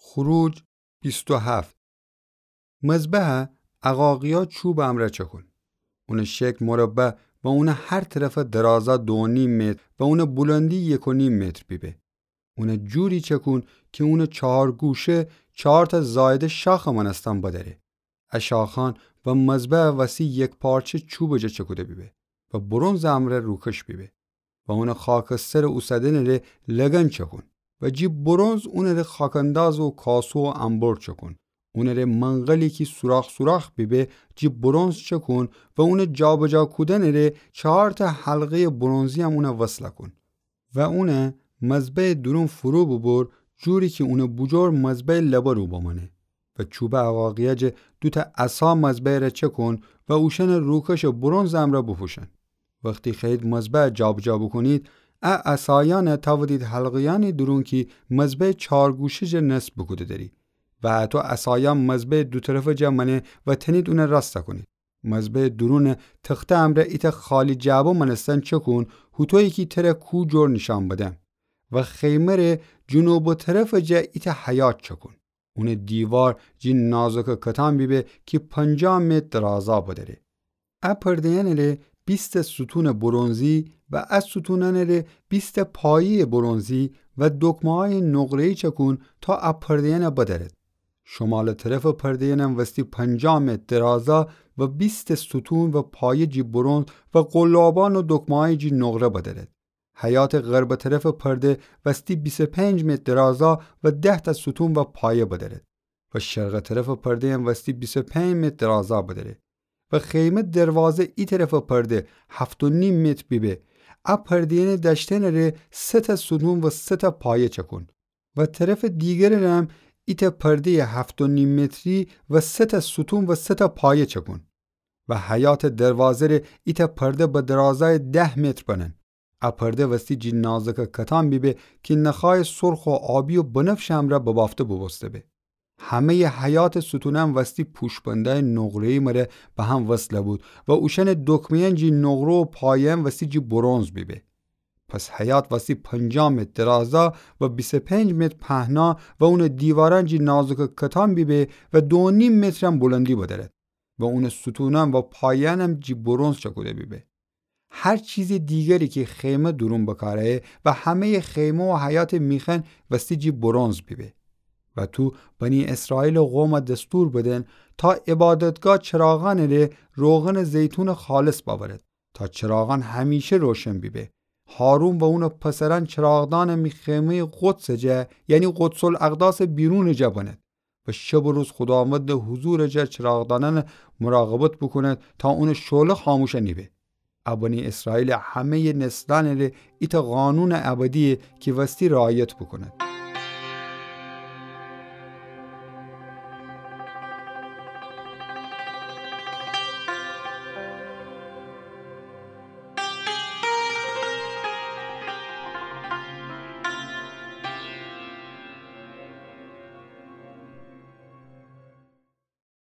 خروج 27. مذبح عقاقیا چوب امره چکن. اون شکل مربع و اون هر طرف درازا 2.5 متر و اون بلندی 1.5 متر بیبه. اون جوری چکن که اون 4 گوشه 4 تا زایده شاخ منستان بداره. اشاخان و مذبح وسی یک پارچه چوب جا چکوده بیبه و برونز امره روکش بیبه و اون خاکستر اوسده نره لگن چکن و جی برونز اون ره خاکنداز و کاسو و انبور چکن. اون ره منقلی که سوراخ بیبه جی برونز چکن و اون جابجا کودن ره 4 تا حلقه برونزی هم اون وصل کن و اون مذبح درون فرو ببر جوری که اون بجور مذبح لبا رو بمانه و چوب عقاقیه جه 2 تا عصا مذبح ره چکن و اوشن روکش برونز هم را بپوشن. وقتی خیلی مذبح جابجا بکنید عصایان تاودید حلقیانی درون که مذبح 4 گوشه جه نصب بکوده داری و تو عصایان مذبح 2 طرف جمعنه و تنید اون راسته کنید. مذبح درون تخته امره ایت خالی جابو منستن چکن هوتویی که تره کو جور نشان بدن و خیمه جنوب و طرف جه ایت حیات چکن. اون دیوار جی نازک کتان بیبه که 50 متر درازا بداره. پردهن ره 20 ستون برونزی و از ستونن ره 20 پایی برونزی و دکمه های نقره‌ای چکن تا پردهن بدارد. شمال طرف پردهن وستی 50 متر درازا و 20 ستون و پای جی برونز و قلابان و دکمه های جی نقره بدارد. حیات غرب طرف پرده وستی 25 متر درازا و 10 تا ستون و پایه بدارد و شرق طرف پرده هم وستی 25 متر درازا بداره و خیمه دروازه ای طرف پرده 7.5 متر بیبه. پردهن دشتن ره 3 تا ستون و 3 تا پایه چکن و طرف دیگر هم ایت پرده 7.5 متری و 3 تا ستون و 3 تا پایه چکن و حیات دروازه ره ایت پرده به درازای 10 متر بنن. پرده وستی جی نازک کتان بیبه که نخای سرخ و آبی و بنفش هم را ببافته ببسته به. همه حیات ستونم وستی پوشبنده نقره‌ای مره به هم وصله بود و اوشن دکمین جی نقره و پایم وستی جی برونز بیبه. پس حیات وستی 50 متر درازا و 25 متر پهنا و اون دیواران جی نازک کتان بیبه و 2.5 متر هم بلندی بداره و اون ستونم و پایم هم جی برونز چکوده بیبه. هر چیز دیگری که خیمه درون بکاره و همه خیمه و حیات میخن وستی جی برونز بیبه. و تو بنی اسرائیل و قوم دستور بدن تا عبادتگاه چراغان ره روغن زیتون خالص باورد تا چراغان همیشه روشن بیبه. هارون و اون پسران چراغدان می خیمه قدس جه یعنی قدس الاقداس بیرون جه بند و شب و روز خداوند حضور جه چراغدانان مراقبت بکند تا اون شعله خاموش نیبه. بنی اسرائیل همه نسلان ره ایت قانون ابدی که وستی رعایت بکند.